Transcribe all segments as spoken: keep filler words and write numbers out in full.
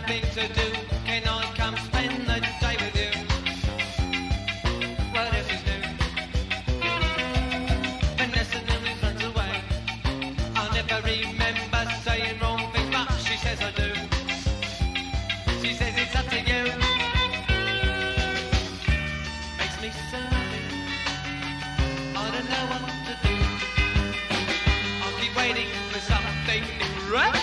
nothing to do. Can I come spend the day with you? What else is new? Vanessa nearly runs away. I'll never remember saying wrong things, but she says I do. She says it's up to you. Makes me so happy. I don't know what to do. I'll keep waiting for something new, right?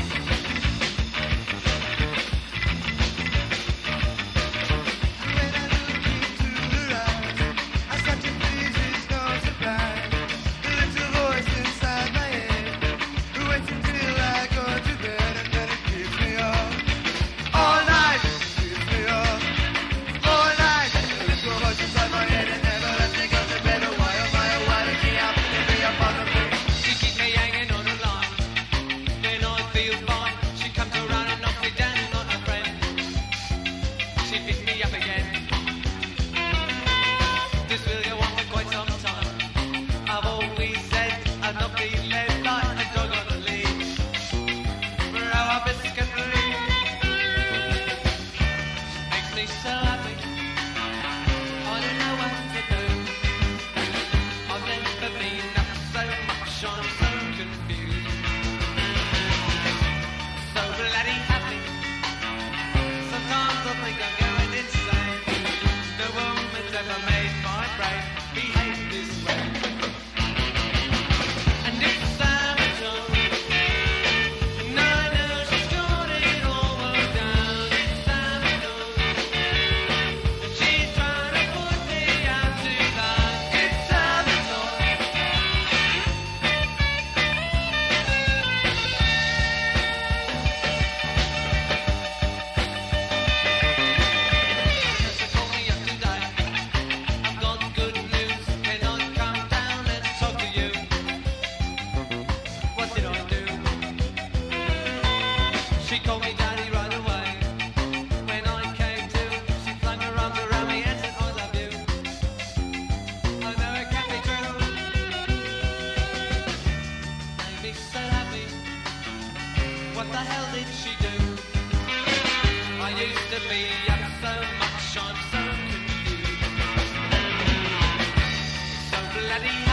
She called me daddy right away. When I came to, she flung her arms around me and said, I love you. I know it can't be true. Made me so happy. What the hell did she do? I used to be up so much, I'm so confused. So bloody